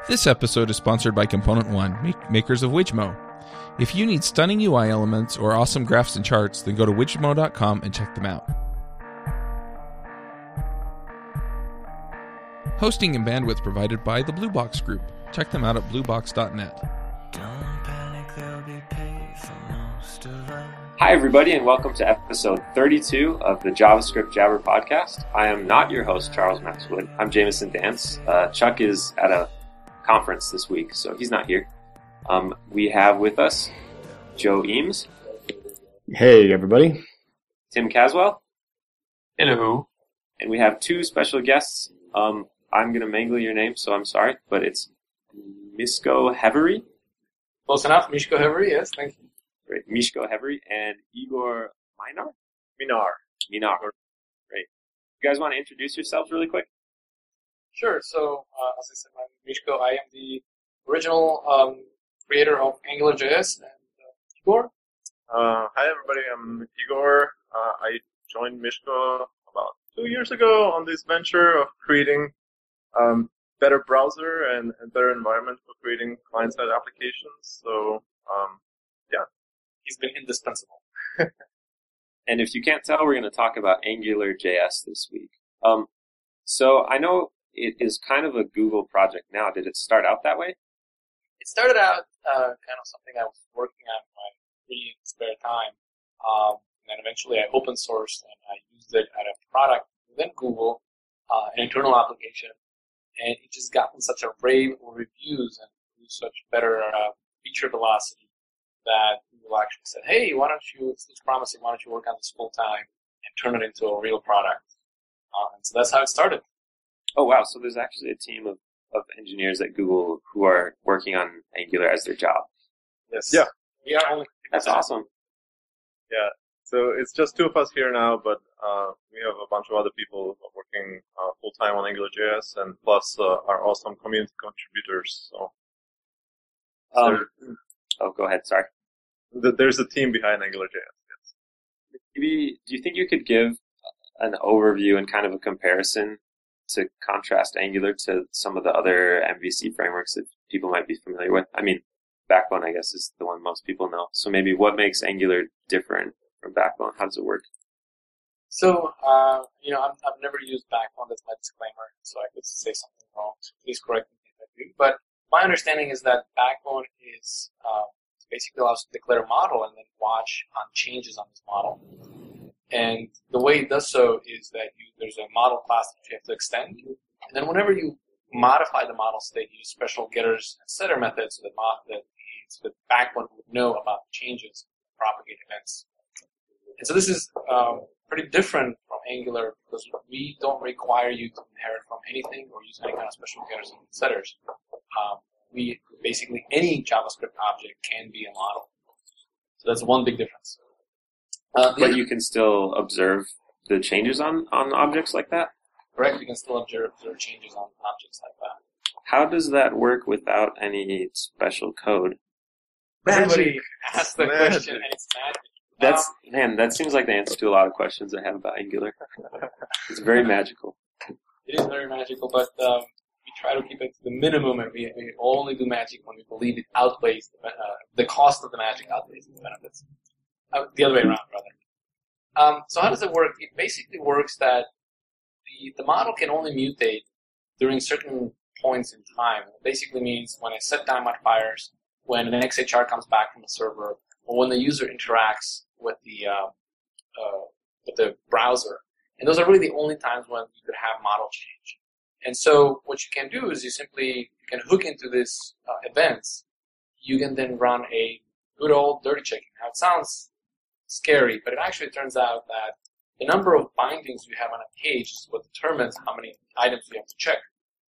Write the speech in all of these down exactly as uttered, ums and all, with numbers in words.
This episode is sponsored by Component One, make- makers of Widgmo. If you need stunning U I elements or awesome graphs and charts, then go to widgmo dot com and check them out. Hosting and bandwidth provided by the Blue Box Group. Check them out at blue box dot net. Hi, everybody, and welcome to episode thirty-two of the JavaScript Jabber podcast. I am not your host, Charles Maxwood. I'm Jameson Dance. Uh, Chuck is at a conference this week, so he's not here. Um, we have with us Joe Eames. Hey, everybody. Tim Caswell. Hello. And we have two special guests. Um, I'm going to mangle your name, so I'm sorry, but it's Miško Hevery. Close enough. Miško Hevery, yes, thank you. Great. Miško Hevery and Igor Minar? Minar. Minar. Great. You guys want to introduce yourselves really quick? Sure. So, uh, as I said, I'm Miško. I am the original um, creator of AngularJS. And uh, Igor? Uh, hi, everybody. I'm Igor. Uh, I joined Miško about two years ago on this venture of creating um, better browser and, and better environment for creating client-side applications. So, um, yeah. He's been indispensable. And if you can't tell, we're going to talk about AngularJS this week. Um, so I know it is kind of a Google project now. Did it start out that way? It started out uh, kind of something I was working on in my free spare time. Um, and then eventually I open sourced and I used it at a product within Google, uh, an internal application. And it just gotten such a rave of reviews and such better uh, feature velocity that Google actually said, hey, why don't you, it's promising, why don't you work on this full time and turn it into a real product? Uh, and so that's how it started. Oh, wow. So there's actually a team of, of engineers at Google who are working on Angular as their job. Yes. Yeah. We are only That's awesome. Yeah. So it's just two of us here now, but uh, we have a bunch of other people working uh, full-time on AngularJS, and plus uh, our awesome community contributors. So Um, oh, go ahead. Sorry. th- there's a team behind AngularJS. Yes. Maybe, do you think you could give an overview and kind of a comparison to contrast Angular to some of the other M V C frameworks that people might be familiar with? I mean, Backbone, I guess, is the one most people know. So maybe what makes Angular different from Backbone? How does it work? So, uh, you know, I've, I've never used Backbone. That's my disclaimer. So I could say something wrong. So please correct me if I do. But my understanding is that Backbone is uh, basically allows you to declare a model and then watch on changes on this model. And the way it does so is that you, there's a model class that you have to extend. And then whenever you modify the model state, you use special getters and setter methods so that, mod, that the Backbone would know about changes, propagate events. And so this is um, pretty different from Angular because we don't require you to inherit from anything or use any kind of special getters and setters. Um, we basically any JavaScript object can be a model. So that's one big difference. Uh, But you can still observe the changes on, on objects like that? Correct. You can still observe, observe changes on objects like that. How does that work without any special code? Everybody asks the Magic. question, and it's magic. That's, Um, man, that seems like the answer to a lot of questions I have about Angular. It's very magical. it is very magical, but um, we try to keep it to the minimum, and we, we only do magic when we believe it outweighs the, uh, the cost of the magic outweighs the benefits. Uh, the other way around, rather. Um, so how does it work? It basically works that the, the model can only mutate during certain points in time. It basically means when I set time modifiers, when an X H R comes back from the server, or when the user interacts with the uh, uh, with the browser. And those are really the only times when you could have model change. And so what you can do is you simply you can hook into this uh, events. You can then run a good old dirty checking. Now it sounds scary, but it actually turns out that the number of bindings you have on a page is what determines how many items you have to check.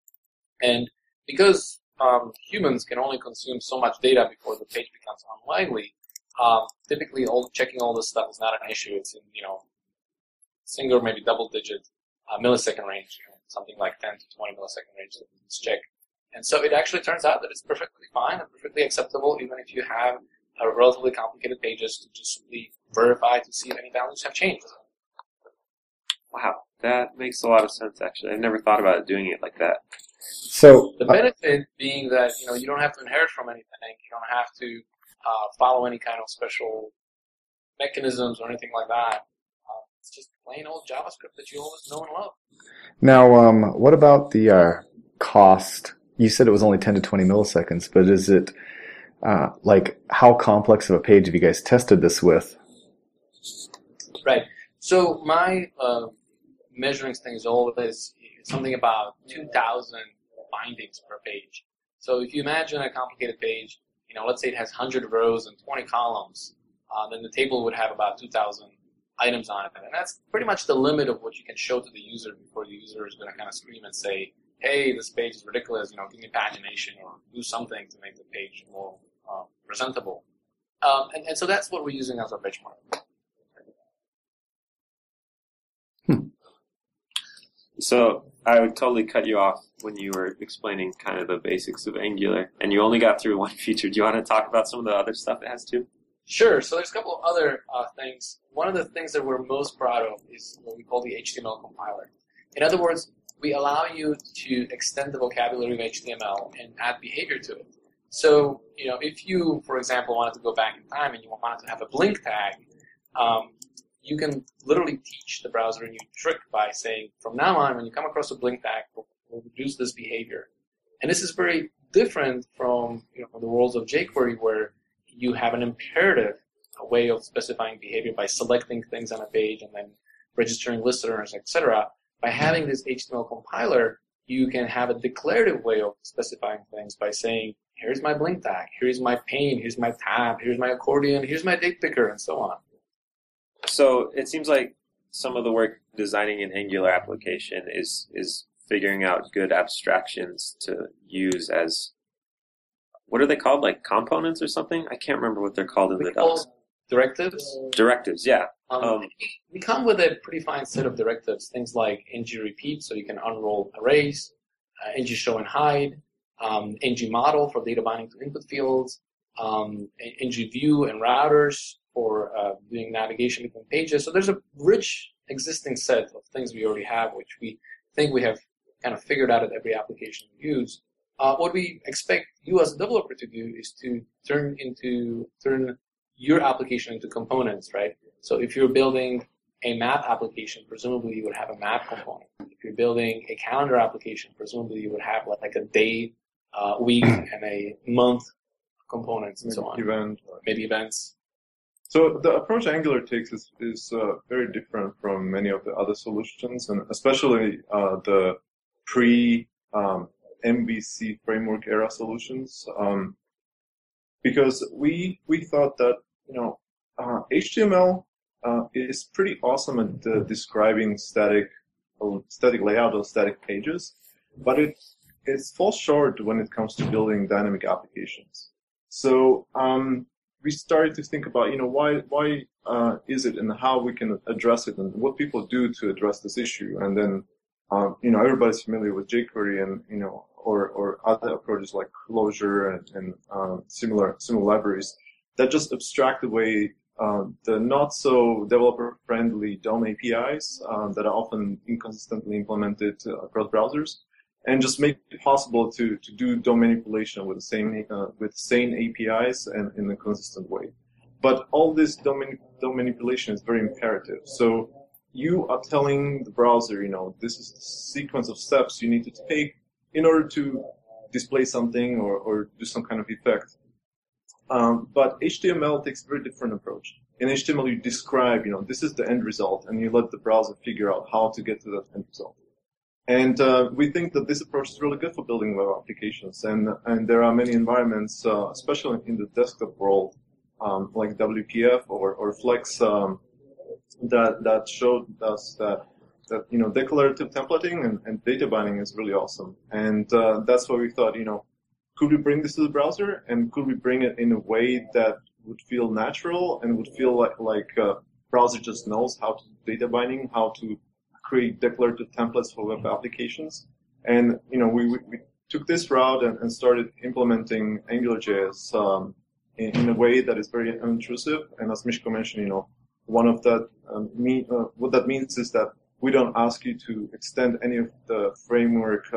And because um, humans can only consume so much data before the page becomes unwindly, um, typically all checking all this stuff is not an issue. It's in, you know, single, maybe double-digit uh, millisecond range, you know, something like ten to twenty millisecond range that you check. And so it actually turns out that it's perfectly fine and perfectly acceptable, even if you have uh, relatively complicated pages, to just simply verify to see if any values have changed. Wow, that makes a lot of sense, actually. I've never thought about doing it like that. So The uh, benefit being that, you know, you don't have to inherit from anything. You don't have to uh, follow any kind of special mechanisms or anything like that. Uh, it's just plain old JavaScript that you always know and love. now, um, what about the uh, cost? You said it was only ten to twenty milliseconds, but is it uh, like how complex of a page have you guys tested this with? Right. So my uh, measuring thing is always something about two thousand bindings per page. So if you imagine a complicated page, you know, let's say it has one hundred rows and twenty columns, uh, then the table would have about two thousand items on it. And that's pretty much the limit of what you can show to the user before the user is going to kind of scream and say, hey, this page is ridiculous, you know, give me pagination or do something to make the page more uh, presentable. Um, and, and so that's what we're using as our benchmark. So I would totally cut you off when you were explaining kind of the basics of Angular, and you only got through one feature. Do you want to talk about some of the other stuff it has too? Sure. So there's a couple of other uh, things. One of the things that we're most proud of is what we call the H T M L compiler. In other words, we allow you to extend the vocabulary of H T M L and add behavior to it. So, you know, if you, for example, wanted to go back in time and you wanted to have a blink tag, um, you can literally teach the browser a new trick by saying, from now on, when you come across a blink tag, we'll, we'll reduce this behavior. And this is very different from, you know, the worlds of jQuery, where you have an imperative a way of specifying behavior by selecting things on a page and then registering listeners, et cetera. By having this H T M L compiler, you can have a declarative way of specifying things by saying, here's my blink tag, here's my pane, here's my tab, here's my accordion, here's my date picker, and so on. So it seems like some of the work designing an Angular application is is figuring out good abstractions to use as, what are they called, like components or something? I can't remember what they're called in We the call docs. directives. Directives, yeah. Um, Um, we come with a pretty fine set of directives, things like ng repeat, so you can unroll arrays, uh, ng show and hide, um, ng model for data binding to input fields, um, ng view and routers for uh, doing navigation between pages. So there's a rich existing set of things we already have, which we think we have kind of figured out at every application we use. Uh, what we expect you as a developer to do is to turn into turn your application into components, right? So if you're building a map application, presumably you would have a map component. If you're building a calendar application, presumably you would have like a day, uh, week, and a month components and so on. Event. Maybe events. So the approach Angular takes is, is uh, very different from many of the other solutions, and especially uh, the pre um, M V C framework era solutions, um, because we we thought that you know uh, H T M L uh, is pretty awesome at uh, describing static uh, static layout of static pages, but it it falls short when it comes to building dynamic applications. So um, we started to think about, you know, why why uh, is it and how we can address it and what people do to address this issue. And then, um, you know, everybody's familiar with jQuery and, you know, or, or other approaches like Clojure and, and uh, similar similar libraries that just abstract away uh, the not so developer friendly D O M A P Is uh, that are often inconsistently implemented uh, across browsers, and just make it possible to, to do D O M manipulation with the same uh, with sane A P Is and in a consistent way. But all this D O M, D O M manipulation is very imperative. So you are telling the browser, you know, this is the sequence of steps you need to take in order to display something or, or do some kind of effect. Um, but H T M L takes a very different approach. In H T M L, you describe, you know, this is the end result, and you let the browser figure out how to get to that end result. And uh, we think that this approach is really good for building web applications. And and there are many environments, uh, especially in the desktop world, um, like W P F or, or Flex, um, that that showed us that that you know declarative templating and, and data binding is really awesome. And uh, that's why we thought, you know, could we bring this to the browser, and could we bring it in a way that would feel natural and would feel like like uh, browser just knows how to do data binding, how to create declarative templates for web applications. And, you know, we, we, we took this route and, and started implementing AngularJS um, in, in a way that is very unintrusive. And as Miško mentioned, you know, one of that, um, me, uh, what that means is that we don't ask you to extend any of the framework uh,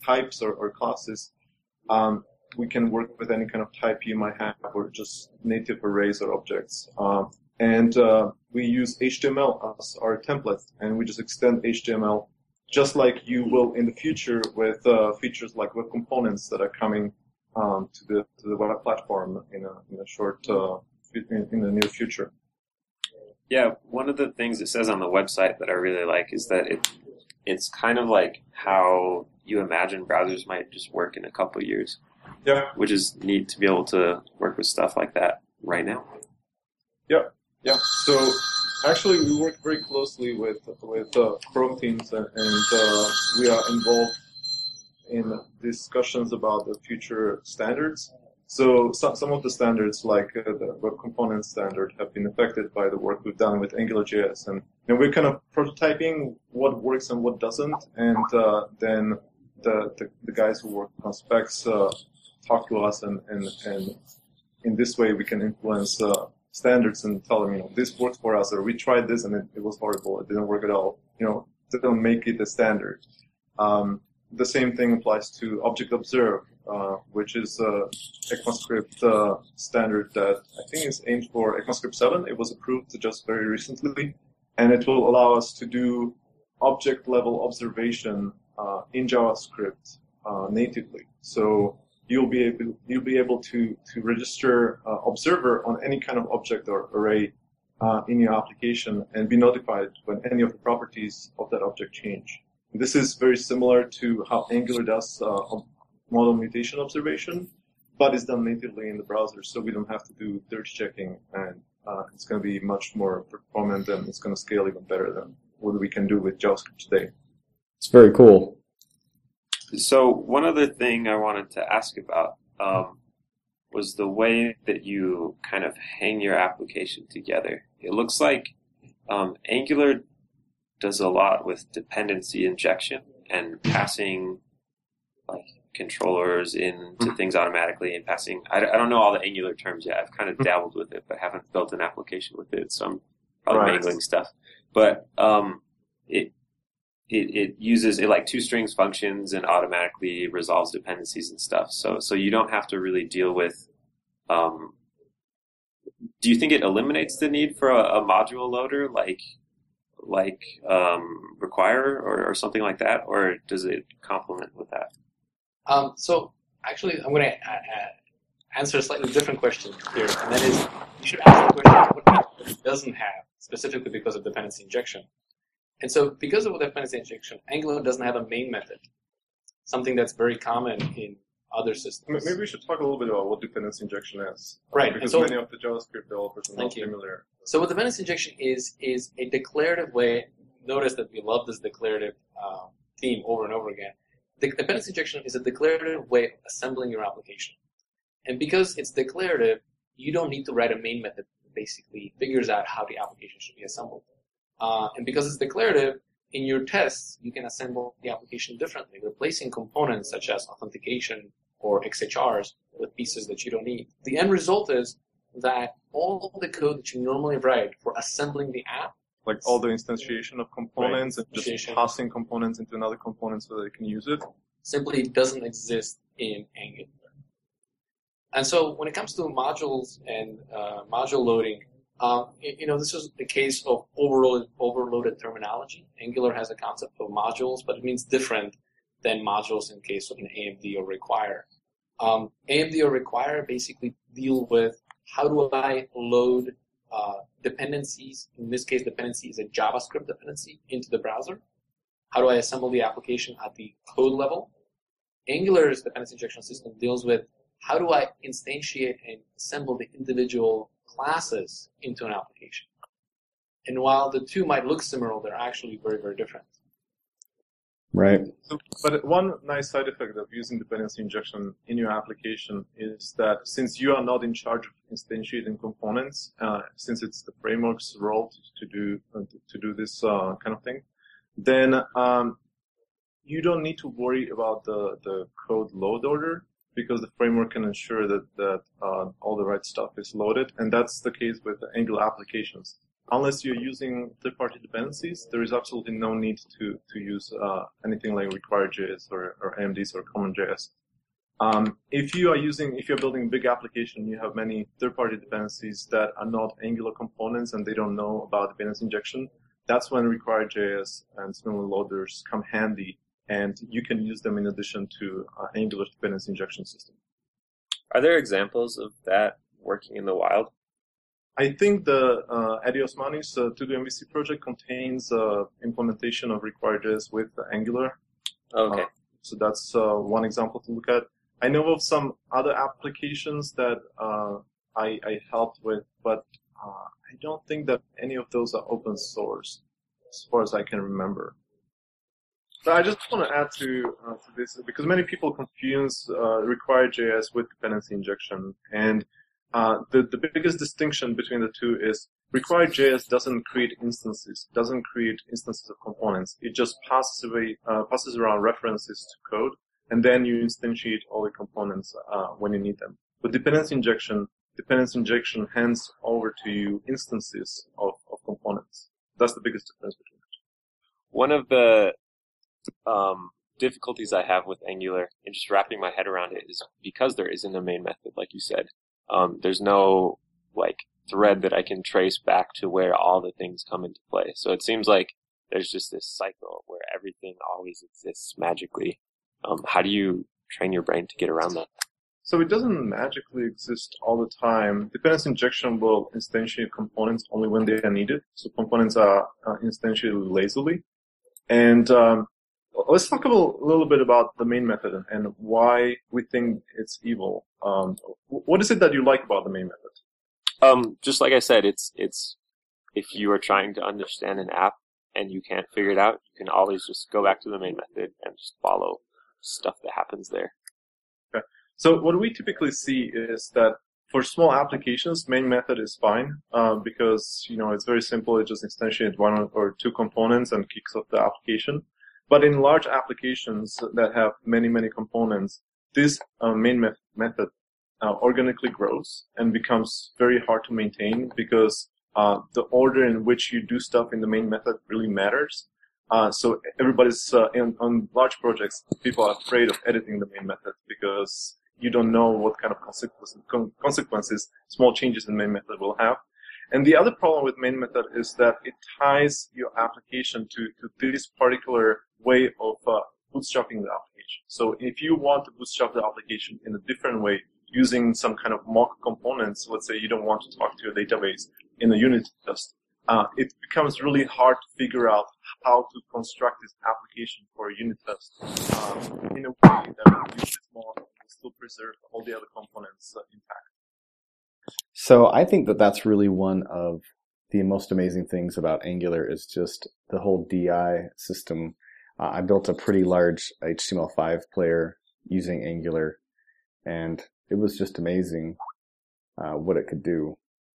types or, or classes, um, we can work with any kind of type you might have or just native arrays or objects. Um, and uh, we use H T M L as our template, and we just extend H T M L just like you will in the future with uh, features like web components that are coming um, to the to the web platform in a in a short uh, in, in the near future. Yeah, one of the things it says on the website that I really like is that it it's kind of like how you imagine browsers might just work in a couple of years. Yeah. Which is neat to be able to work with stuff like that right now. Yeah, yeah. So actually, we work very closely with with uh, Chrome teams, and, and uh, we are involved in discussions about the future standards. So some some of the standards, like uh, the Web Component standard, have been affected by the work we've done with AngularJS, and you know, we're kind of prototyping what works and what doesn't, and uh, then the, the the guys who work on specs uh, talk to us, and, and, and in this way we can influence uh, standards and tell them, you know, this works for us, or we tried this and it, it was horrible, it didn't work at all, you know, don't make it a standard. Um, the same thing applies to Object Observe, uh, which is a ECMAScript uh, standard that I think is aimed for ECMAScript seven. It was approved just very recently, and it will allow us to do object-level observation uh, in JavaScript uh, natively. So you'll be able you'll be able to to register uh, observer on any kind of object or array uh, in your application and be notified when any of the properties of that object change. And this is very similar to how Angular does uh, model mutation observation, but it's done natively in the browser, so we don't have to do dirty checking, and uh, it's going to be much more performant, and it's going to scale even better than what we can do with JavaScript today. It's very cool. So one other thing I wanted to ask about um, was the way that you kind of hang your application together. It looks like um, Angular does a lot with dependency injection and passing like controllers into things automatically and passing. I, I don't know all the Angular terms yet. I've kind of dabbled with it, but haven't built an application with it, so I'm probably Right. mangling stuff. But um, it. It, it uses it like two strings functions and automatically resolves dependencies and stuff. So so you don't have to really deal with. Um, do you think it eliminates the need for a, a module loader like like um, Require or, or something like that, or does it complement with that? Um, so actually, I'm going to answer a slightly different question here, and that is, you should ask the question what it doesn't have specifically because of dependency injection. And so because of dependency injection, Angular doesn't have a main method, something that's very common in other systems. Maybe we should talk a little bit about what dependency injection is. Right. Because so, many of the JavaScript developers are not you. familiar. So what dependency injection is, is a declarative way. Notice that we love this declarative uh, theme over and over again. The dependency injection is a declarative way of assembling your application. And because it's declarative, you don't need to write a main method that basically figures out how the application should be assembled. Uh, and because it's declarative, in your tests, you can assemble the application differently, replacing components such as authentication or X H Rs with pieces that you don't need. The end result is that all the code that you normally write for assembling the app, Like all the instantiation of components Right. and just Instantiation. passing components into another component so that they can use it. simply doesn't exist in Angular. And so when it comes to modules and uh, module loading, uh, you know, this is the case of overloaded, overloaded terminology. Angular has a concept of modules, but it means different than modules in case of an A M D or Require. Um, A M D or Require basically deal with how do I load uh, dependencies. In this case, dependency is a JavaScript dependency into the browser. How do I assemble the application at the code level? Angular's dependency injection system deals with how do I instantiate and assemble the individual classes into an application. And while the two might look similar, they're actually very, very different. Right. So, but one nice side effect of using dependency injection in your application is that since you are not in charge of instantiating components, uh, since it's the framework's role to, to do uh, to, to do this uh, kind of thing, then um, you don't need to worry about the, the code load order because the framework can ensure that that uh, all the right stuff is loaded, and that's the case with the Angular applications. unless you're using third-party dependencies, there is absolutely no need to, to use uh, anything like require.js or, or A M Ds or common.js. Um, if you are using, if you're building a big application, you have many third-party dependencies that are not Angular components and they don't know about dependency injection. That's when require.js and similar loaders come handy, and you can use them in addition to uh, Angular's dependency injection system. Are there examples of that working in the wild? I think the uh, Adi Osmani's uh, To Do M V C project contains uh, implementation of require.js with Angular. Okay. Uh, so that's uh, one example to look at. I know of some other applications that uh, I, I helped with, but uh, I don't think that any of those are open source, as far as I can remember. But I just want to add to, uh, to this, because many people confuse uh, require.js with dependency injection, and uh, the, the biggest distinction between the two is require.js doesn't create instances, doesn't create instances of components. It just passes away, uh, passes around references to code, and then you instantiate all the components uh, when you need them. With dependency injection, dependency injection hands over to you instances of, of components. That's the biggest difference between the two. One of the um, difficulties I have with Angular and just wrapping my head around it is because there isn't a main method, like you said. Um, there's no like thread that I can trace back to where all the things come into play. So it seems like there's just this cycle where everything always exists magically. Um, how do you train your brain to get around that? So it doesn't magically exist all the time. Dependency injection will instantiate components only when they are needed. So components are uh, instantiated lazily. And um, let's talk a little, a little bit about the main method and why we think it's evil. Um, what is it that you like about the main method? Um, just like I said, it's it's if you are trying to understand an app and you can't figure it out, you can always just go back to the main method and just follow stuff that happens there. Okay. So what we typically see is that for small applications, main method is fine uh, because you know it's very simple. It just instantiates one or two components and kicks off the application. But in large applications that have many many components, this uh, main me- method uh, organically grows and becomes very hard to maintain because uh, the order in which you do stuff in the main method really matters. Uh, so everybody's, uh, in, on large projects, people are afraid of editing the main method because you don't know what kind of consequences, consequences small changes in main method will have. And the other problem with main method is that it ties your application to, to this particular way of uh, bootstrapping the application. So if you want to bootstrap the application in a different way, using some kind of mock components, let's say you don't want to talk to your database in a unit test, Uh, it becomes really hard to figure out how to construct this application for a unit test uh, in a way that will use this model and still preserve all the other components uh, intact. So I think that that's really one of the most amazing things about Angular is just the whole D I system. Uh, I built a pretty large H T M L five player using Angular, and it was just amazing uh, what it could do.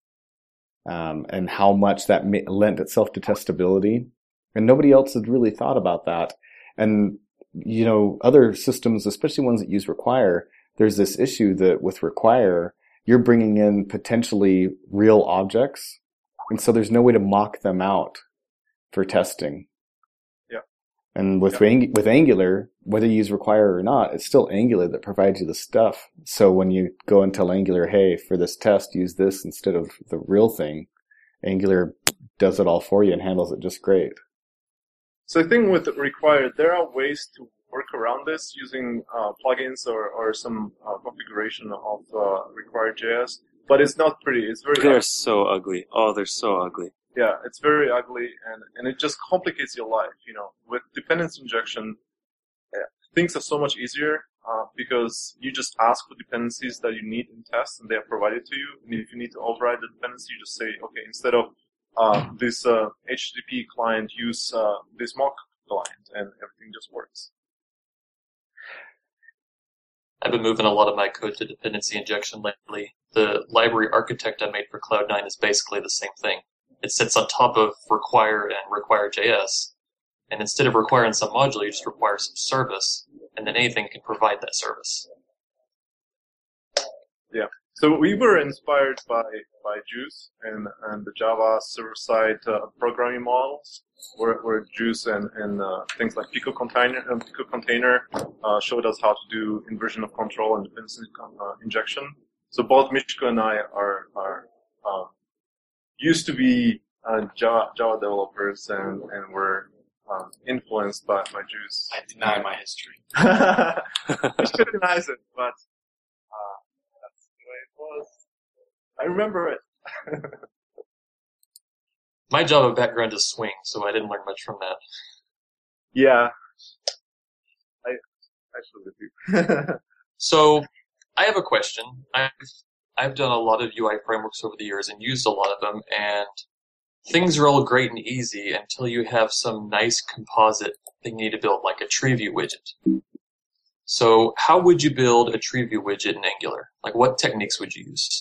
Um, and how much that ma- lent itself to testability. And nobody else had really thought about that. And, you know, other systems, especially ones that use require, there's this issue that with require, you're bringing in potentially real objects. And so there's no way to mock them out for testing. Yeah. And with, yeah. Ang- with Angular, whether you use require or not, it's still Angular that provides you the stuff. So when you go and tell Angular, hey, for this test, use this instead of the real thing, Angular does it all for you and handles it just great. So I think with require, there are ways to work around this using uh, plugins or, or some uh, configuration of uh, require.js, but it's not pretty. It's very They're ugly. so ugly. Oh, they're so ugly. Yeah, it's very ugly, and, and it just complicates your life. You know, with dependency injection, things are so much easier uh, because you just ask for dependencies that you need in tests, and they are provided to you. And if you need to override the dependency, you just say, okay, instead of uh, this uh, H T T P client, use uh, this mock client, and everything just works. I've been moving a lot of my code to dependency injection lately. The library architect I made for Cloud nine is basically the same thing. It sits on top of require and require.js. And instead of requiring some module, you just require some service, and then anything can provide that service. Yeah. So we were inspired by by Juice, and, and the Java server-side uh, programming models were, were Juice and, and uh, things like Pico Container, uh, Pico Container uh, showed us how to do inversion of control and dependency uh, injection. So both Miško and I are, are uh, used to be uh, Java, Java developers, and, and were um, influenced by, by Juice. I deny my history. Miško denies it, but uh, that's the way it was. I remember it. My Java background is Swing, so I didn't learn much from that. Yeah. I actually did. So, I have a question. I've, I've done a lot of U I frameworks over the years and used a lot of them, and things are all great and easy until you have some nice composite thing you need to build, like a tree view widget. So, how would you build a tree view widget in Angular? Like, what techniques would you use?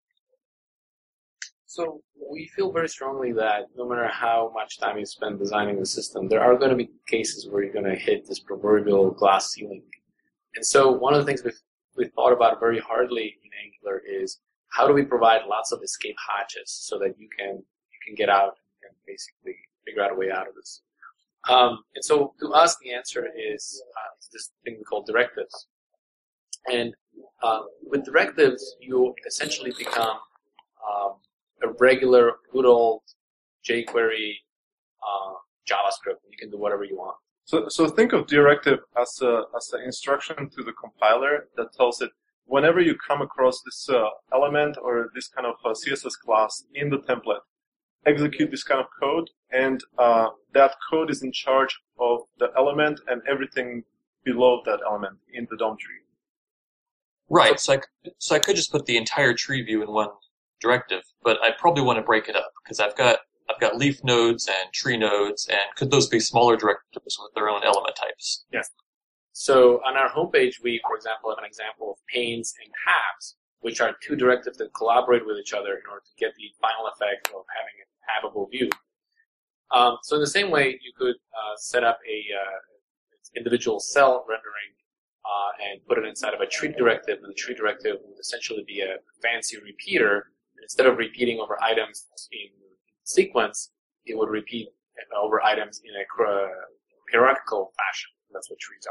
So we feel very strongly that no matter how much time you spend designing the system, there are going to be cases where you're going to hit this proverbial glass ceiling. And so one of the things we've, we've thought about very hardly in Angular is how do we provide lots of escape hatches so that you can you can get out and basically figure out a way out of this. Um, and so to us, the answer is uh, this thing we call directives. And uh, with directives, you essentially become um, a regular, good old jQuery uh, JavaScript. You can do whatever you want. So, so think of directive as a as an instruction to the compiler that tells it whenever you come across this uh, element or this kind of uh, C S S class in the template, execute this kind of code, and uh, that code is in charge of the element and everything below that element in the D O M tree. Right. So I, so I could just put the entire tree view in one directive, but I probably want to break it up because I've got I've got leaf nodes and tree nodes, and could those be smaller directives with their own element types? Yes. So on our homepage, we, for example, have an example of panes and tabs, which are two directives that collaborate with each other in order to get the final effect of having a tabbable view. Um, so in the same way, you could uh, set up a uh, individual cell rendering uh, and put it inside of a tree directive, and the tree directive would essentially be a fancy repeater. Instead of repeating over items in sequence, it would repeat over items in a hierarchical fashion. That's what trees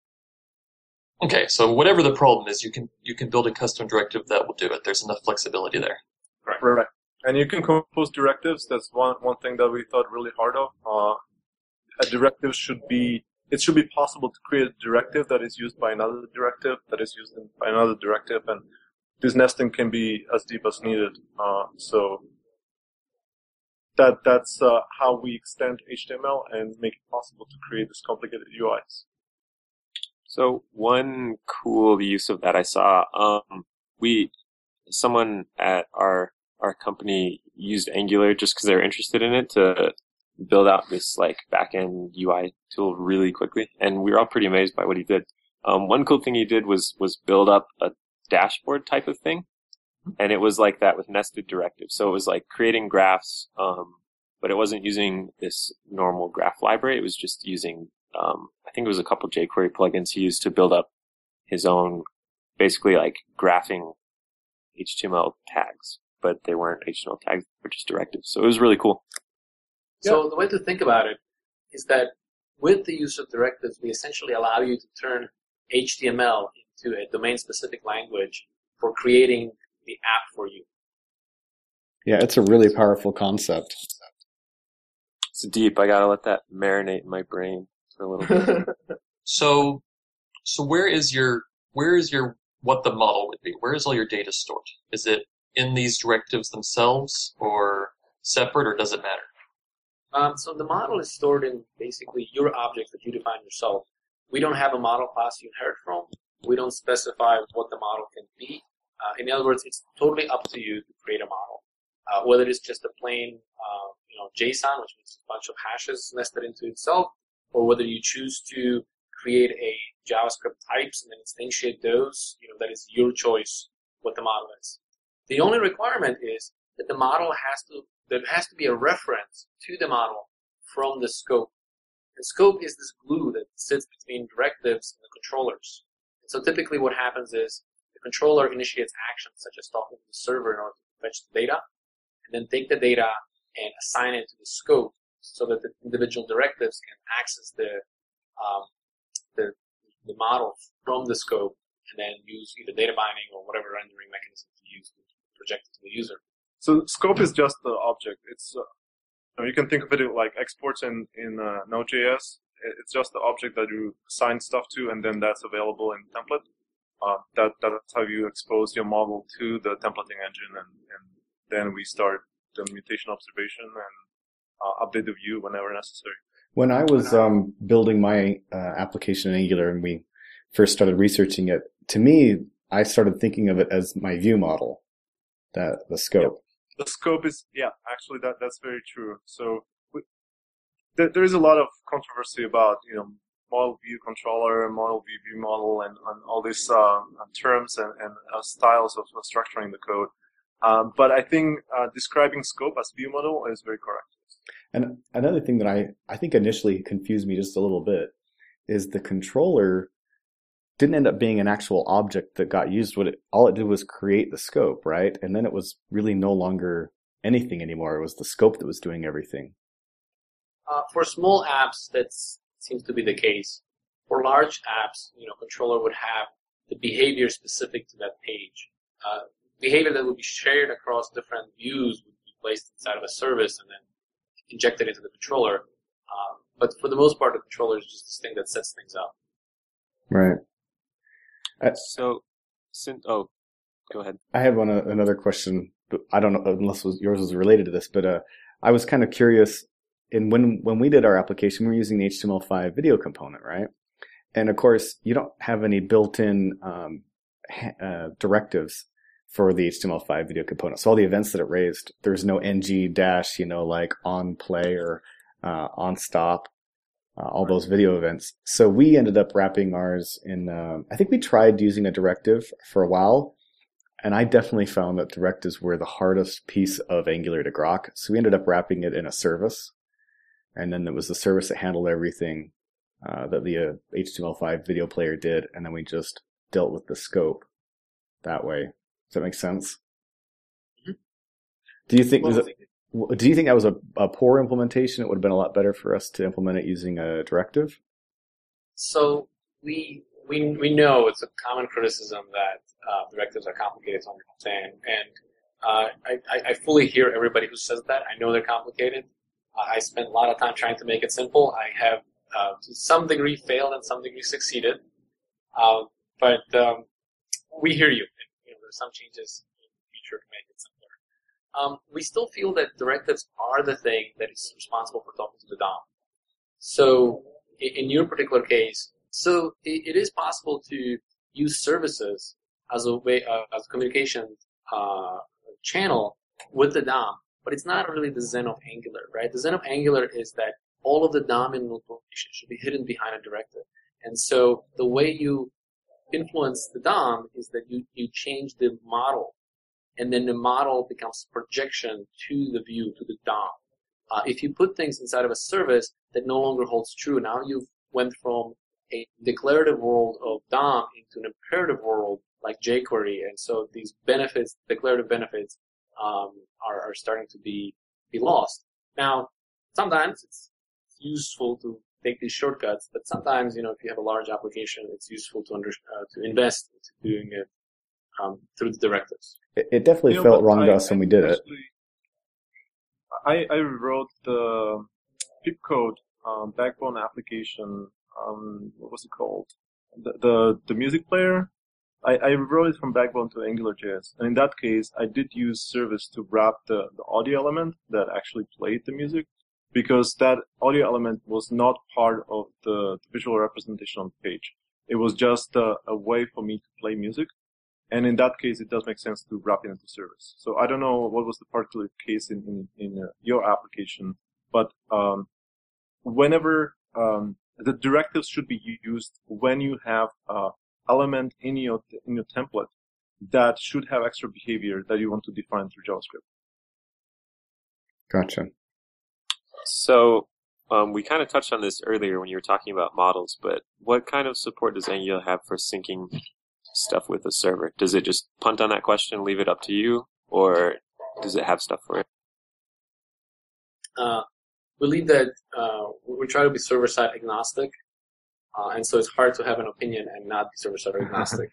are. Okay, so whatever the problem is, you can you can build a custom directive that will do it. There's enough flexibility there. Right. Right. And you can compose directives. That's one one thing that we thought really hard of. Uh, a directive should be it should be possible to create a directive that is used by another directive that is used by another directive, and this nesting can be as deep as needed. Uh, so that that's uh, how we extend H T M L and make it possible to create this complicated U Is. So one cool use of that I saw, um, we someone at our our company used Angular just because they were interested in it to build out this like backend U I tool really quickly, and we were all pretty amazed by what he did. Um, one cool thing he did was was build up a dashboard type of thing, and it was like that with nested directives. So it was like creating graphs, um, but it wasn't using this normal graph library. It was just using, um, I think it was a couple jQuery plugins he used to build up his own, basically like graphing H T M L tags, but they weren't H T M L tags, they were just directives. So it was really cool. So the way to think about it is that with the use of directives, we essentially allow you to turn H T M L into a domain-specific language for creating the app for you. Yeah, it's a really powerful concept. It's deep. I gotta let that marinate in my brain for a little bit. So, so where is your where is your what the model would be? Where is all your data stored? Is it in these directives themselves, or separate, or does it matter? Um, so the model is stored in basically your objects that you define yourself. We don't have a model class you inherit from. We don't specify what the model can be. Uh, in other words, it's totally up to you to create a model. Uh, whether it's just a plain, uh, you know, JSON, which means a bunch of hashes nested into itself, or whether you choose to create a JavaScript types and then instantiate those, you know, that is your choice what the model is. The only requirement is that the model has to, there has to be a reference to the model from the scope. And scope is this glue that sits between directives and the controllers. And so typically what happens is the controller initiates actions such as talking to the server in order to fetch the data, and then take the data and assign it to the scope so that the individual directives can access the um, the, the model from the scope and then use either data binding or whatever rendering mechanism to use to project it to the user. So scope is just the object. It's uh, you can think of it like exports in in uh, Node.js. It's just the object that you assign stuff to, and then that's available in template. Uh, that that's how you expose your model to the templating engine, and, and then we start the mutation observation and uh, update the view whenever necessary. When I was um, building my uh, application in Angular and we first started researching it, to me, I started thinking of it as my view model, that the scope. Yep. The scope is, yeah, actually that that's very true. So we, there, there is a lot of controversy about, you know, model view controller, model view view model, and, and all these uh, terms and, and uh, styles of structuring the code. Um, but I think uh, describing scope as view model is very correct. And another thing that I, I think initially confused me just a little bit is the controller didn't end up being an actual object that got used. What it, all it did was create the scope, right? And then it was really no longer anything anymore. It was the scope that was doing everything. Uh, for small apps, that seems to be the case. For large apps, you know, controller would have the behavior specific to that page. Uh, behavior that would be shared across different views would be placed inside of a service and then injected into the controller. Um, but for the most part, the controller is just this thing that sets things up. Right. I, so, since, oh, go ahead. I had one uh, another question. I don't know unless was, yours was related to this, but uh, I was kind of curious. In when when we did our application, we were using the H T M L five video component, right? And of course, you don't have any built-in um, uh, directives for the H T M L five video component. So all the events that it raised, there's no ng dash, you know, like on play or uh, on stop, uh, all those video events. So we ended up wrapping ours in, uh, I think we tried using a directive for a while, and I definitely found that directives were the hardest piece of Angular to grok. So we ended up wrapping it in a service, and then it was the service that handled everything uh, that the uh, H T M L five video player did, and then we just dealt with the scope that way. Does that make sense? Mm-hmm. Do you think, well, it, do you think that was a, a poor implementation? It would have been a lot better for us to implement it using a directive? So we we we know it's a common criticism that uh, directives are complicated to understand, and uh, I, I fully hear everybody who says that. I know they're complicated. Uh, I spent a lot of time trying to make it simple. I have, uh, to some degree, failed and some degree succeeded. Uh, but um, we hear you. Some changes in the future to make it simpler. Um, we still feel that directives are the thing that is responsible for talking to the D O M. So in your particular case, so it, it is possible to use services as a way, uh, as a communication uh, channel with the D O M, but it's not really the zen of Angular, right? The zen of Angular is that all of the D O M information should be hidden behind a directive. And so the way you influence the D O M is that you, you change the model, and then the model becomes projection to the view, to the D O M. Uh, if you put things inside of a service that no longer holds true, now you've went from a declarative world of D O M into an imperative world like jQuery, and so these benefits, declarative benefits, um, are, are starting to be, be lost. Now, sometimes it's useful to take these shortcuts, but sometimes, you know, if you have a large application, it's useful to under, uh, to invest into doing it um, through the directives. It, it definitely you know, felt wrong I, to us when we did actually, it. I, I wrote the pip code um, backbone application. Um, what was it called? The the, the music player. I, I wrote it from Backbone to AngularJS, and in that case, I did use service to wrap the, the audio element that actually played the music, because that audio element was not part of the, the visual representation on the page. It was just a, a way for me to play music. And in that case, it does make sense to wrap it into service. So I don't know what was the particular case in, in, in uh, your application, but um, whenever um, the directives should be used when you have uh, element in your in your template that should have extra behavior that you want to define through JavaScript. Gotcha. So um, we kind of touched on this earlier when you were talking about models, but what kind of support does Angular have for syncing stuff with the server? Does it just punt on that question, leave it up to you, or does it have stuff for it? Uh, we believe that uh, we try to be server-side agnostic, uh, and so it's hard to have an opinion and not be server-side agnostic.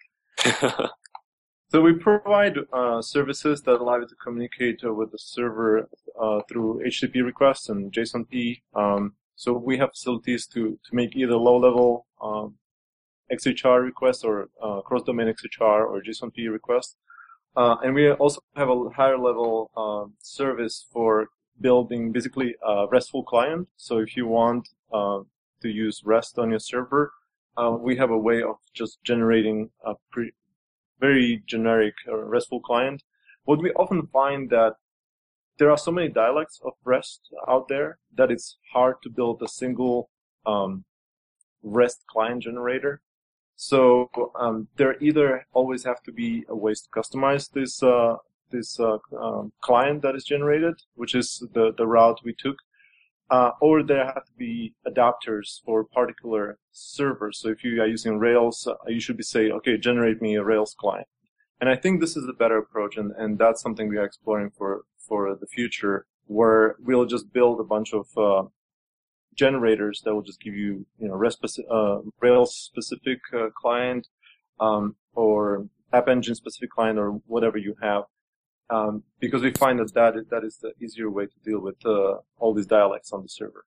So we provide uh, services that allow you to communicate uh, with the server uh, through H T T P requests and JSON-P. Um, so we have facilities to, to make either low-level um, X H R requests or uh, cross-domain X H R or JSON-P requests. Uh, and we also have a higher-level uh, service for building basically a RESTful client. So if you want uh, to use REST on your server, uh, we have a way of just generating a pre very generic uh, RESTful client. What we often find that there are so many dialects of REST out there that it's hard to build a single um, REST client generator. So um, there either always have to be a ways to customize this uh, this uh, um, client that is generated, which is the the route we took, uh, or there have to be adapters for particular servers. So if you are using Rails, uh, you should be saying, okay, generate me a Rails client. And I think this is a better approach, and, and that's something we are exploring for for the future, where we'll just build a bunch of uh, generators that will just give you, you know, uh, Rails-specific uh, client um, or App Engine-specific client or whatever you have, um, because we find that that is, that is the easier way to deal with uh, all these dialects on the server.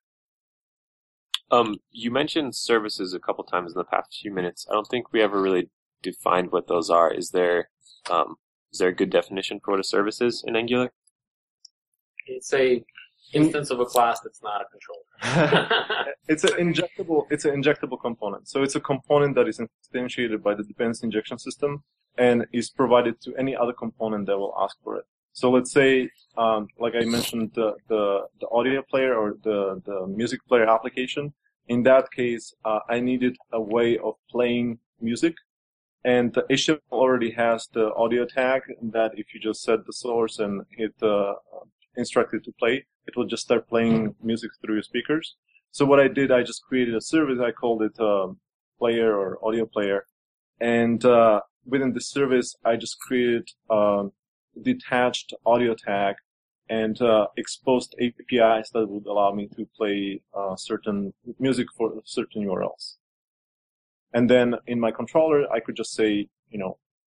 Um, you mentioned services a couple times in the past few minutes. I don't think we ever really defined what those are. Is there um, is there a good definition for what a service is in Angular? It's a instance of a class that's not a controller. It's an injectable. It's an injectable component. So it's a component that is instantiated by the dependency injection system and is provided to any other component that will ask for it. So let's say, um, like I mentioned, the, the the audio player or the the music player application. In that case, uh, I needed a way of playing music, and the H T M L already has the audio tag that if you just set the source and hit the uh, instruct it to play, it will just start playing music through your speakers. So what I did, I just created a service. I called it uh, player or audio player. And uh, within the service, I just created a detached audio tag and uh, exposed A P Is that would allow me to play uh, certain music for certain U R Ls. And then in my controller, I could just say, you know,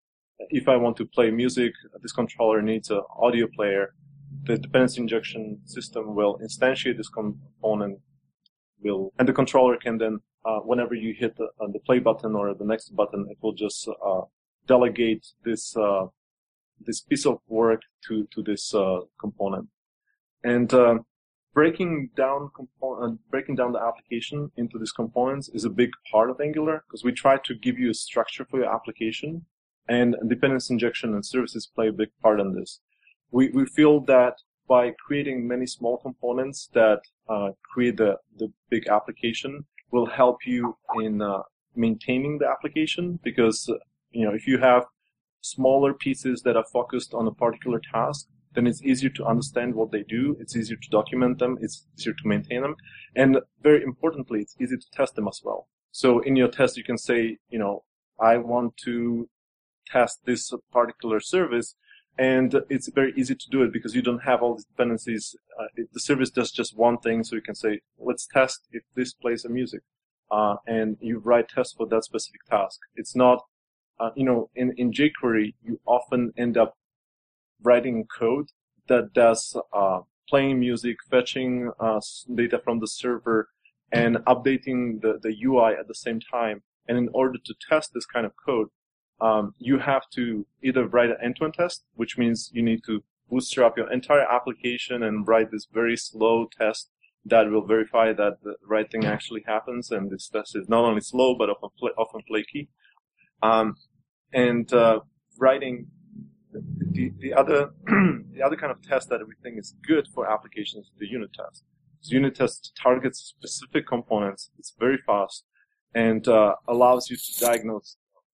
if I want to play music, this controller needs an audio player. The dependency injection system will instantiate this component, will, and the controller can then, uh, whenever you hit the, uh, the play button or the next button, it will just uh, delegate this uh, this piece of work to to this uh, component. And uh, breaking down component, breaking down the application into these components is a big part of Angular because we try to give you a structure for your application, and dependency injection and services play a big part in this. We we feel that by creating many small components that uh, create the, the big application will help you in uh, maintaining the application because, uh, you know, if you have smaller pieces that are focused on a particular task, then it's easier to understand what they do, it's easier to document them, it's easier to maintain them, and very importantly, it's easy to test them as well. So in your test, you can say, you know, I want to test this particular service, and it's very easy to do it because you don't have all these dependencies. Uh, it, the service does just one thing, so you can say, let's test if this plays a music. Uh, and you write tests for that specific task. It's not, uh, you know, in, in jQuery, you often end up writing code that does uh, playing music, fetching uh, data from the server, and updating the, the U I at the same time. And in order to test this kind of code, Um, you have to either write an end-to-end test, which means you need to bootstrap your entire application and write this very slow test that will verify that the right thing actually happens. And this test is not only slow, but often, fl- often flaky. Um, and uh, writing the, the other the other kind of test that we think is good for applications is the unit test. So unit test targets specific components. It's very fast and uh, allows you to diagnose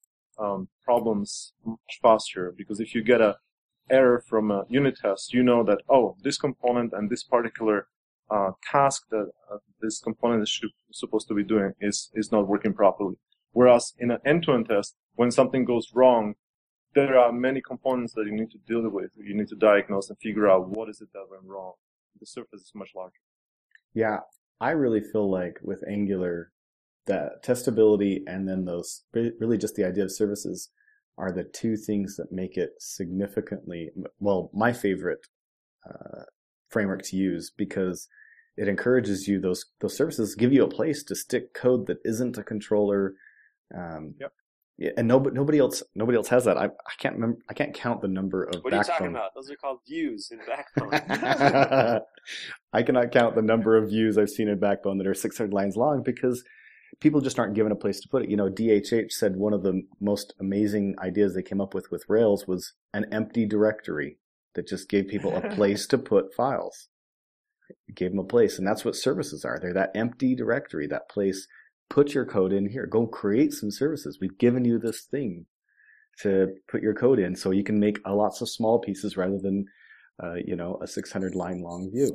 Um, problems much faster, because if you get a error from a unit test, you know that, oh, this component and this particular uh, task that uh, this component is should, supposed to be doing is, is not working properly. Whereas in an end-to-end test, when something goes wrong, there are many components that you need to deal with. You need to diagnose and figure out what is it that went wrong. The surface is much larger. Yeah, I really feel like with Angular, that testability and then those, really just the idea of services are the two things that make it significantly, well, my favorite uh, framework to use, because it encourages you, those those services give you a place to stick code that isn't a controller. Um, yep. Yeah, and nobody nobody else nobody else has that. I I can't remember. I can't count the number of. What are you Backbone. talking about? Those are called views in Backbone. I cannot count the number of views I've seen in Backbone that are six hundred lines long because people just aren't given a place to put it. You know, D H H said one of the most amazing ideas they came up with with Rails was an empty directory that just gave people a place to put files. It gave them a place, and that's what services are. They're that empty directory, that place. Put your code in here. Go create some services. We've given you this thing to put your code in, so you can make a lots of small pieces rather than, uh, you know, a six hundred line long view.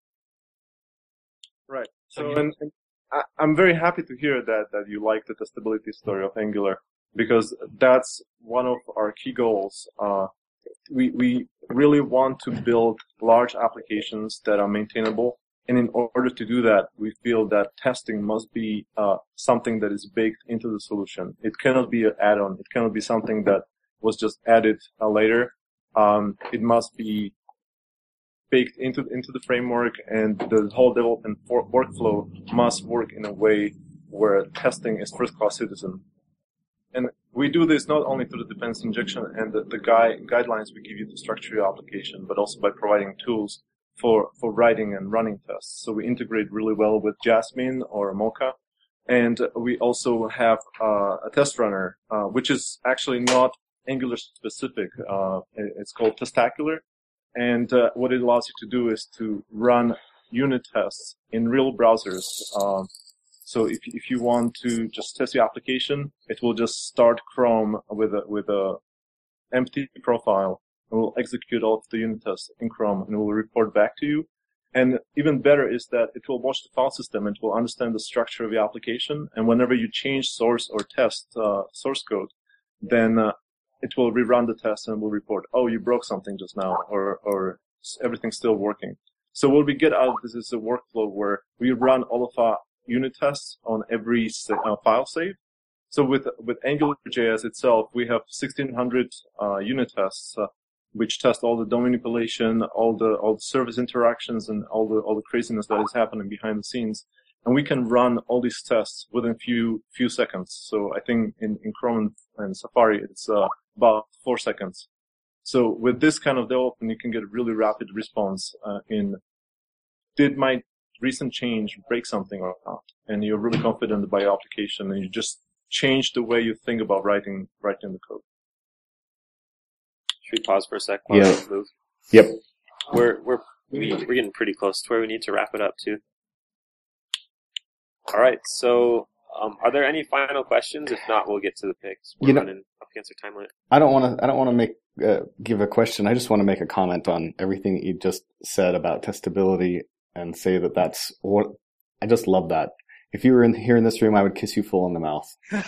Right. So, and, and I, I'm very happy to hear that that you like the testability story of Angular, because that's one of our key goals. Uh, we we really want to build large applications that are maintainable. And in order to do that, we feel that testing must be uh, something that is baked into the solution. It cannot be an add-on. It cannot be something that was just added uh, later. Um, it must be baked into into the framework, and the whole development for workflow must work in a way where testing is first-class citizen. And we do this not only through the dependency injection and the, the guide, guidelines we give you to structure your application, but also by providing tools for, for writing and running tests. So we integrate really well with Jasmine or Mocha. And we also have uh, a test runner, uh, which is actually not Angular specific. Uh, it's called Testacular. And uh, what it allows you to do is to run unit tests in real browsers. Um, so if if you want to just test your application, it will just start Chrome with a with a empty profile. It will execute all of the unit tests in Chrome and it will report back to you. And even better is that it will watch the file system and it will understand the structure of your application. And whenever you change source or test uh, source code, then uh, it will rerun the test and will report, oh, you broke something just now, or or everything's still working. So what we get out of this is a workflow where we run all of our unit tests on every uh, file save. So with with AngularJS itself, we have sixteen hundred uh, unit tests, uh, which test all the DOM manipulation, all the all the service interactions, and all the all the craziness that is happening behind the scenes. And we can run all these tests within few few seconds. So I think in, in Chrome and Safari, it's uh, about four seconds. So with this kind of development, you can get a really rapid response uh, in did my recent change break something or not? And you're really confident about your application, and you just change the way you think about writing writing the code. Should we pause for a sec? Pause Yeah. Move. Yep. We're we're we, we're getting pretty close to where we need to wrap it up too. All right. So, um, are there any final questions? If not, we'll get to the picks. We're You know- running up against our time limit. I don't want to. I don't want to make uh, give a question. I just want to make a comment on everything that you just said about testability and say that that's what I just love that. If you were in here in this room, I would kiss you full in the mouth.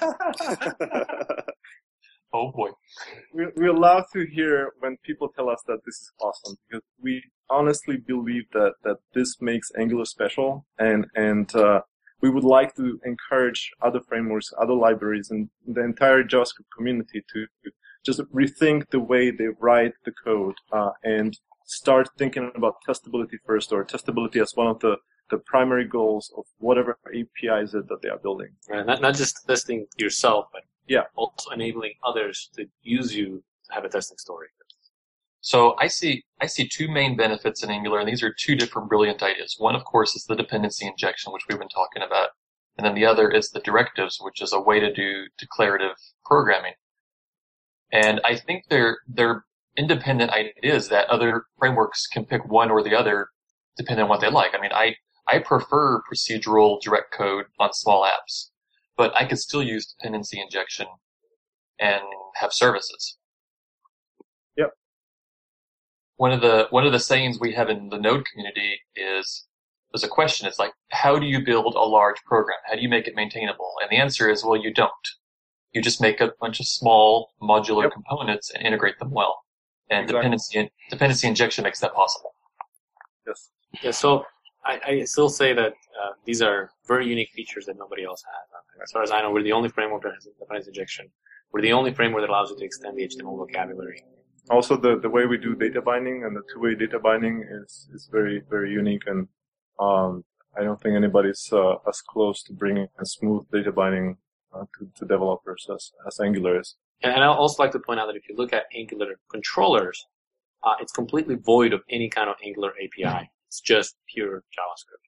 Oh boy. we, we love to hear when people tell us that this is awesome, because we honestly believe that, that this makes Angular special, and and uh, we would like to encourage other frameworks, other libraries, and the entire JavaScript community to just rethink the way they write the code uh, and start thinking about testability first, or testability as one of the, the primary goals of whatever A P I is it that they are building. Right? Not, not just testing yourself, but Yeah. also enabling others to use you to have a testing story. So I see I see two main benefits in Angular, and these are two different brilliant ideas. One, of course, is the dependency injection, which we've been talking about. And then the other is the directives, which is a way to do declarative programming. And I think they're they're independent ideas that other frameworks can pick one or the other depending on what they like. I mean, I, I prefer procedural direct code on small apps, but I could still use dependency injection and have services. Yep. One of the one of the sayings we have in the Node community is there's a question. It's like, how do you build a large program? How do you make it maintainable? And the answer is, well, you don't. You just make a bunch of small modular Yep. components and integrate them well. And Exactly. dependency dependency injection makes that possible. Yes. Yeah, so I, I still say that uh, these are very unique features that nobody else has. As far as I know, we're the only framework that has dependency injection. We're the only framework that allows you to extend the H T M L vocabulary. Also, the, the way we do data binding and the two-way data binding is, is very, very unique, and um, I don't think anybody's uh, as close to bringing a smooth data binding uh, to, to developers as, as Angular is. And, and I'd also like to point out that if you look at Angular controllers, uh, it's completely void of any kind of Angular A P I. It's just pure JavaScript.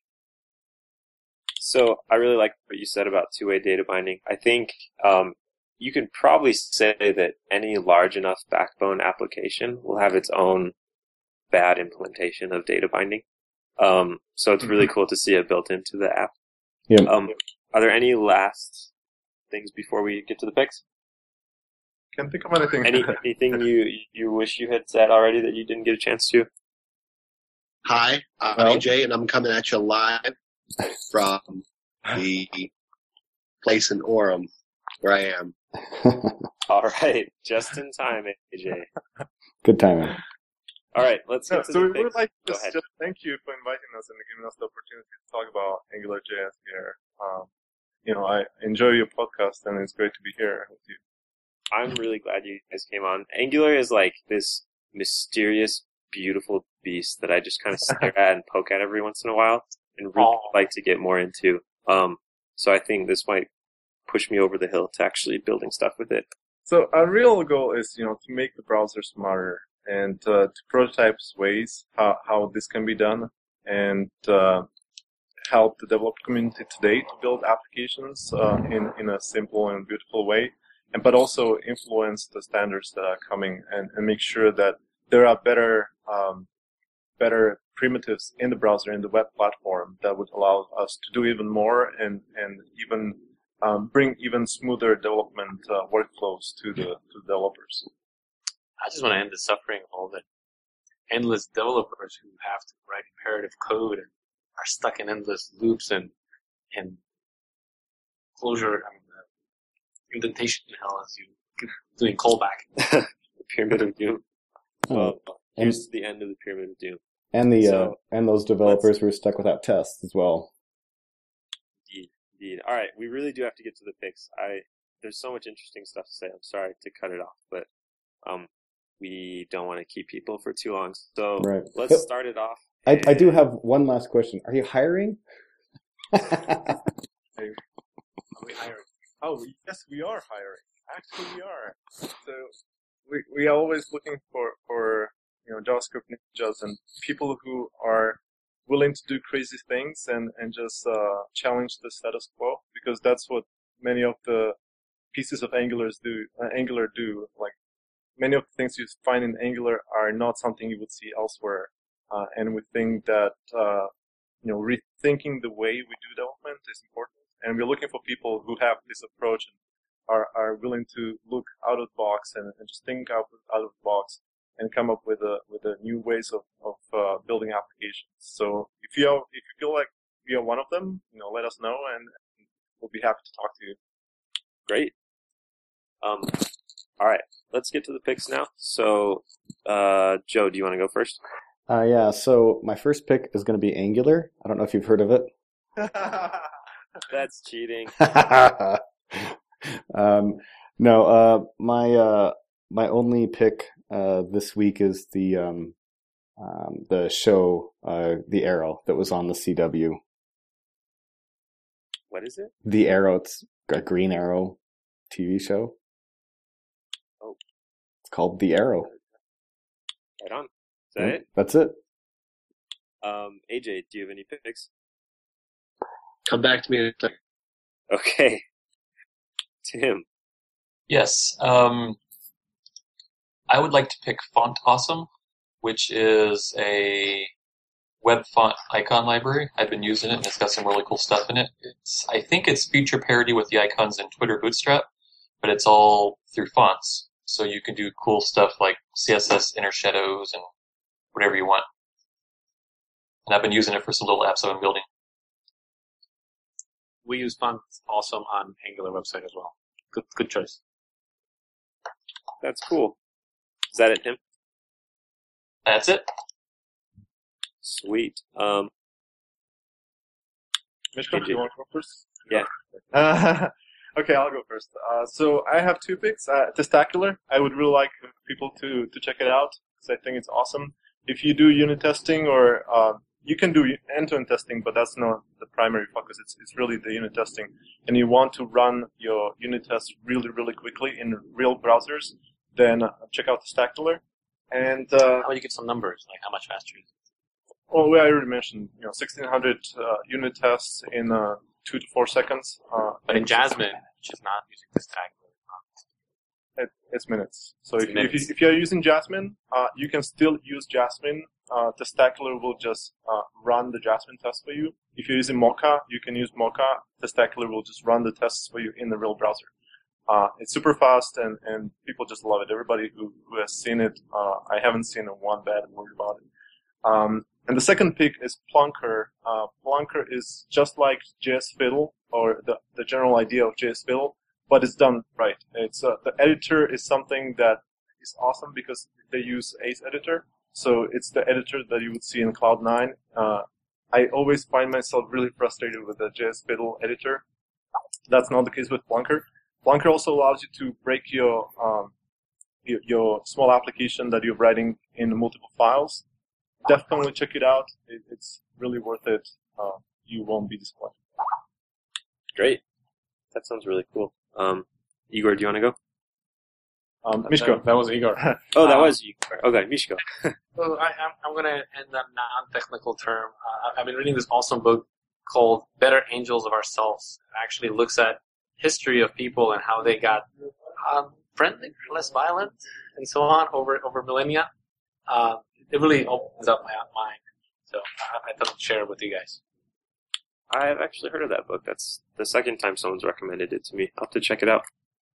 So I really like what you said about two-way data binding. I think um, you can probably say that any large enough backbone application will have its own bad implementation of data binding. Um, so it's really cool to see it built into the app. Yeah. Um, are there any last things before we get to the picks? Can't think of anything. Any anything you you wish you had said already that you didn't get a chance to? Hi, I'm Well- A J, and I'm coming at you live from the place in Orem where I am. All right, just in time, A J. Good timing. All right, let's No, get to so the we would picks. like to Go just, ahead. just thank you for inviting us and giving us the opportunity to talk about AngularJS here. Um, you know, I enjoy your podcast, and it's great to be here with you. I'm really glad you guys came on. Angular is like this mysterious, beautiful beast that I just kind of stare at and poke at every once in a while, and really Oh. like to get more into. Um, so I think this might push me over the hill to actually building stuff with it. So our real goal is, you know, to make the browser smarter and uh, to prototype ways how, how this can be done, and uh, help the developer community today to build applications uh, in in a simple and beautiful way, and but also influence the standards that are coming, and, and make sure that there are better um, better primitives in the browser, in the web platform, that would allow us to do even more and and even um, bring even smoother development uh, workflows to the to the developers. I just want to end the suffering of all the endless developers who have to write imperative code and are stuck in endless loops and and closure, I mean, uh, indentation hell as you doing callback. The Pyramid of Doom. Well, and, here's the end of the Pyramid of Doom. and the uh, So, and those developers who are stuck without tests as well. Indeed, indeed. All right, we really do have to get to the picks. I there's so much interesting stuff to say. I'm sorry to cut it off, but um, we don't want to keep people for too long. So Right. let's start it off. I, I do and- have one last question. Are you hiring? Are we hiring? Oh, we- yes, we are hiring. Actually, we are. So we we are always looking for for you know JavaScript ninjas and people who are willing to do crazy things and and just uh, challenge the status quo, because that's what many of the pieces of Angular do. Uh, Angular do like many of the things you find in Angular are not something you would see elsewhere, uh, and we think that uh, you know rethinking the way we do development is important. And we're looking for people who have this approach and are, are willing to look out of the box and, and just think out, out of the box and come up with a with a new ways of, of uh, building applications. So if you are, if you feel like we are one of them, you know, let us know and we'll be happy to talk to you. Great. Um, all right, let's get to the picks now. So, uh, Joe, do you want to go first? Uh, yeah, so my first pick is going to be Angular. I don't know if you've heard of it. That's cheating. um, no, uh, my uh, my only pick uh, this week is the um, um, the show, uh, The Arrow, that was on the C W. What is it? The Arrow, it's a Green Arrow T V show. Oh. It's called The Arrow. Right on. Is that Yeah, it? That's it. Um, A J, do you have any picks? Come back to me in a second. Okay. Tim. Yes. Um, I would like to pick Font Awesome, which is a web font icon library. I've been using it, and it's got some really cool stuff in it. It's, I think it's feature parity with the icons in Twitter Bootstrap, but it's all through fonts. So you can do cool stuff like C S S inner shadows and whatever you want. And I've been using it for some little apps I've been building. We use Font Awesome on Angular website as well. good, good choice. That's cool. Is that it, Tim? That's it. Sweet. Um, Mishko, do you want to go first? Yeah. Uh, okay, I'll go first. Uh, so I have two picks. Uh, Testacular. I would really like people to, to check it out because I think it's awesome. If you do unit testing or uh, you can do end-to-end testing, but that's not the primary focus. It's it's really the unit testing, and you want to run your unit tests really really quickly in real browsers. Then uh, check out Testacular. And uh, How about you get some numbers, like how much faster is it? well, I already mentioned, you know, sixteen hundred uh, unit tests in uh, two to four seconds. Uh, But in Jasmine, which is not using this tag. It, it's minutes. So It's if, minutes. if, you, if you're using Jasmine, uh, you can still use Jasmine. Uh, Testacular will just uh, run the Jasmine test for you. If you're using Mocha, you can use Mocha. Testacular will just run the tests for you in the real browser. Uh, it's super fast, and, and people just love it. Everybody who, who has seen it, uh, I haven't seen a one bad word about it. Um, and the second pick is Plunker. Uh, Plunker is just like J S Fiddle, or the, the general idea of J S Fiddle, but it's done right. It's uh, the editor is something that is awesome because they use Ace Editor, so it's the editor that you would see in Cloud nine. Uh, I always find myself really frustrated with the J S Fiddle editor. That's not the case with Plunker. Plunker also allows you to break your, um, your your small application that you're writing in multiple files. Definitely check it out. It, it's really worth it. Uh, you won't be disappointed. Great. That sounds really cool. Um, Igor, do you want to go? Um, Mishko. That, that was Igor. Oh, that Um, was Igor. Okay, Mishko. Well, I, I'm, I'm going to end that non-technical term. Uh, I've been reading this awesome book called Better Angels of Ourselves. It actually looks at history of people and how they got um, friendly, less violent, and so on over over millennia. Uh, it really opens up my mind. So I, I thought I'd share it with you guys. I've actually heard of that book. That's the second time someone's recommended it to me. I'll have to check it out.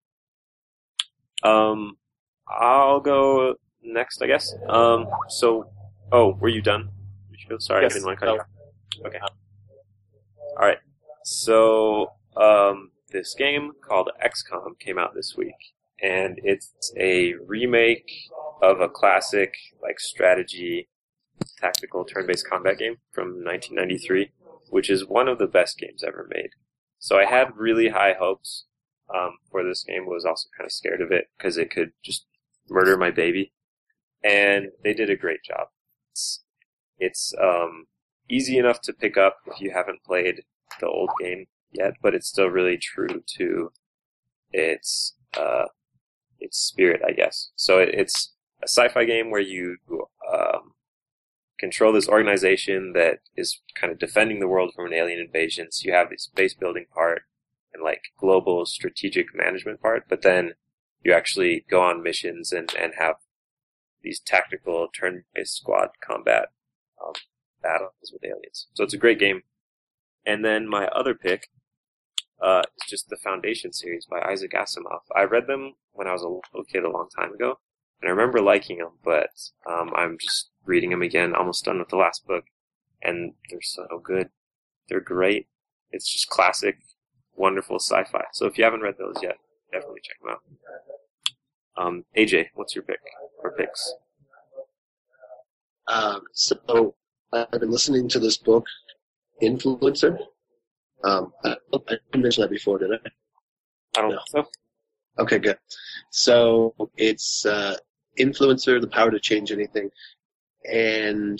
Um, I'll go next, I guess. Um, so, oh, were you done? Sorry, Yes. I didn't want to cut you off. Okay. All right. So, um, this game called X COM came out this week, and it's a remake of a classic, like, strategy, tactical turn-based combat game from nineteen ninety-three, which is one of the best games ever made. So I had really high hopes um, for this game. Was also kind of scared of it because it could just murder my baby, and they did a great job. It's, it's um, easy enough to pick up if you haven't played the old game yet, but it's still really true to its uh, its spirit, I guess. So it, it's a sci-fi game where you um, control this organization that is kind of defending the world from an alien invasion. So you have this base building part and like global strategic management part, but then you actually go on missions and, and have these tactical turn-based squad combat um, battles with aliens. So it's a great game. And then my other pick uh, is just the Foundation series by Isaac Asimov. I read them when I was a little kid a long time ago, and I remember liking them, but um, I'm just reading them again, almost done with the last book, and they're so good. They're great. It's just classic, wonderful sci-fi. So if you haven't read those yet, definitely check them out. Um, A J, what's your pick or picks? Um, so I've been listening to this book, Influencer. Um, I, I didn't mention that before, did I? I don't No. know. So. Okay, good. So it's uh, Influencer, The Power to Change Anything, and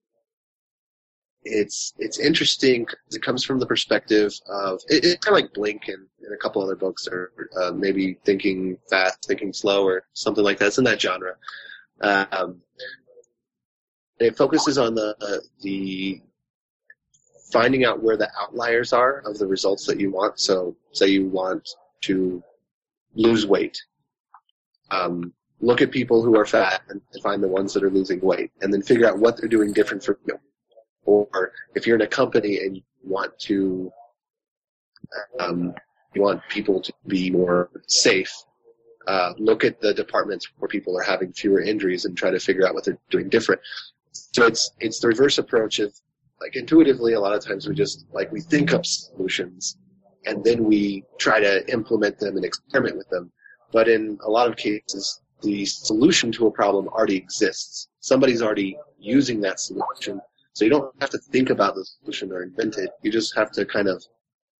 it's it's interesting because it comes from the perspective of it, it's kind of like Blink and, and a couple other books, or uh, maybe Thinking Fast, Thinking Slow, or something like that. It's in that genre. Um, it focuses on the uh, the finding out where the outliers are of the results that you want. So, say you want to lose weight. Um, look at people who are fat and find the ones that are losing weight, and then figure out what they're doing different from you. Or if you're in a company and you want to, um, you want people to be more safe, uh, look at the departments where people are having fewer injuries and try to figure out what they're doing different. So it's it's the reverse approach of, like, intuitively, a lot of times we just, like, we think up solutions, and then we try to implement them and experiment with them. But in a lot of cases, the solution to a problem already exists. Somebody's already using that solution, so you don't have to think about the solution or invent it. You just have to kind of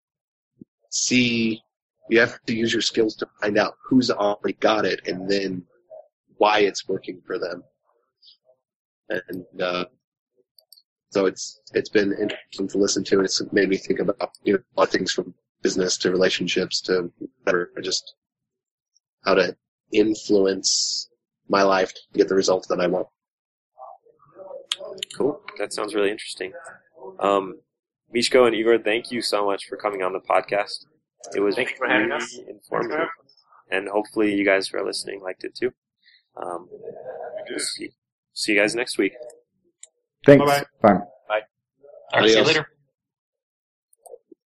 see, you have to use your skills to find out who's already got it and then why it's working for them. And uh, so it's it's been interesting to listen to, and it's made me think about, you know, a lot of things from business to relationships to better, just how to influence my life to get the results that I want. Cool. That sounds really interesting. Um, Mishko and Igor, thank you so much for coming on the podcast. It was Thank you for having really us. informative, and hopefully you guys who are listening liked it too. Um, see, see you guys next week. Thanks. Bye-bye. Bye. All right, see you Adios. later.